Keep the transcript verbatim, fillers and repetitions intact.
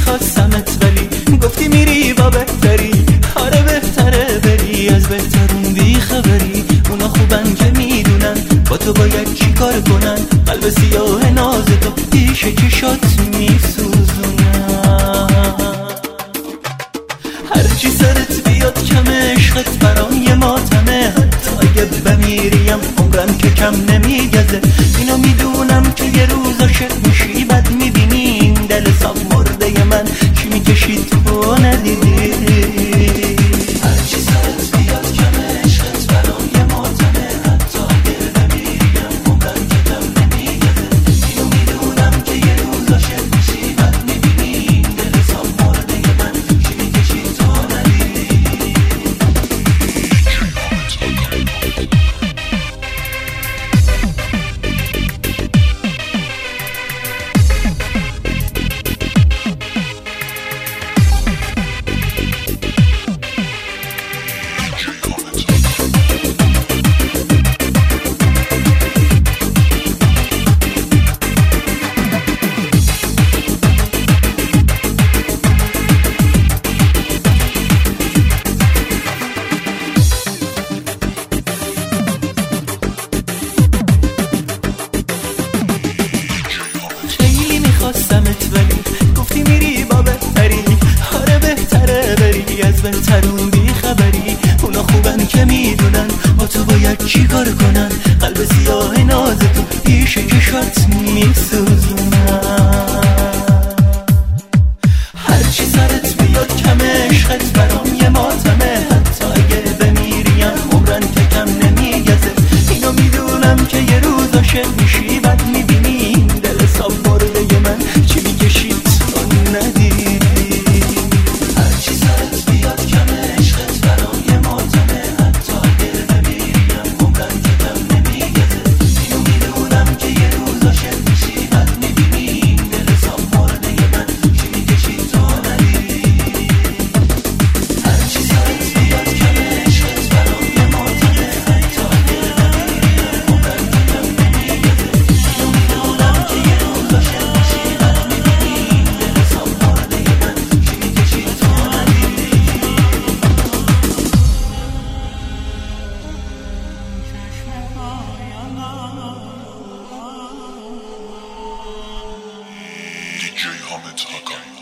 میخواستمت ولی گفتی میری با بهتری. آره بهتره بری، از بهترون بی خبری. اونا خوبن که میدونن با تو باید چی کار کنن. قلب سیاه ناز تو پیش چشات میسوزونن. هرچی سرت بیاد کم، عشقت برام یه ماتمه. حتی اگه بمیریم عمرم که کم نمیگذه. اینو میدونم که یه روز عاشق میشی بد میبینی این دل صاف مرده من چی میکشی تو ندیدی. هرچی سرت بیاد کم، عشقت برام یه ماتمه. حتی اگه بمیریم عمرم که کم نمیگذه. اینو میدونم که یه روز عاشق میشی بد میبینی این دل صاف مرده من چی میکشی تو ندیدی. خواستمت ولی گفتی میری با بهتری. آره بهتره بری، از بهترون بی خبری. اونا خوبن که میدونن با تو باید چی کار کنن. قلب سیاه ناز تو پیش چشات میسوزونن. هرچی سرت بیاد کم، عشقت برام یه ماتمه. حتی اگه بمیریم عمرن که کم نمیگذه. اینو میدونم که یه روز عاشق میشی بد میبینی این دل صاف مرده من چی میکشی تو ندیدی. هرچی سرت بیاد کم، عشقت برام یه ماتمه. حتی اگه بمیریم عمرن که کم نمیگذه. اینو میدونم که یه روز عاشق میشی بد میبینی این دل صاف مرده من چی میکشی تو ندیدی. هرچی سرت بیاد کم، عشقت برام یه ماتمه. حتی اگه بمیریم عمرن که کم نمیگذه. اینو میدونم که یه روز عاشق میشی بد میبینی این دل صاف مرده من چی میکشی تو ندیدی. دی جی Hamid Hakan.